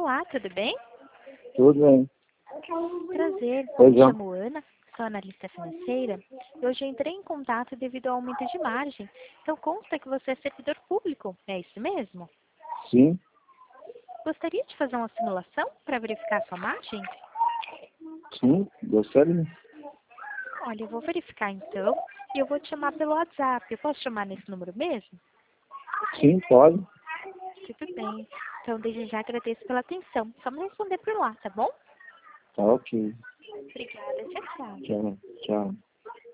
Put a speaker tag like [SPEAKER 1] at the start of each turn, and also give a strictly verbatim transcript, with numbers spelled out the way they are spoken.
[SPEAKER 1] Olá, tudo bem?
[SPEAKER 2] Tudo bem.
[SPEAKER 1] Prazer,
[SPEAKER 2] Pois
[SPEAKER 1] me
[SPEAKER 2] não.
[SPEAKER 1] chamo Ana, sou analista financeira e hoje eu entrei em contato devido ao aumento de margem. Então consta que você é servidor público, é isso mesmo?
[SPEAKER 2] Sim,
[SPEAKER 1] Gostaria de fazer uma simulação para verificar a sua margem?
[SPEAKER 2] sim, gostaria.
[SPEAKER 1] Olha, eu vou verificar então e eu vou te chamar pelo WhatsApp. Eu posso chamar nesse número mesmo?
[SPEAKER 2] Sim, pode.
[SPEAKER 1] Tudo bem. Então, desde já agradeço pela atenção. Só me responder por lá, tá bom?
[SPEAKER 2] Tá ok.
[SPEAKER 1] Obrigada, tchau, tchau.
[SPEAKER 2] Tchau, tchau.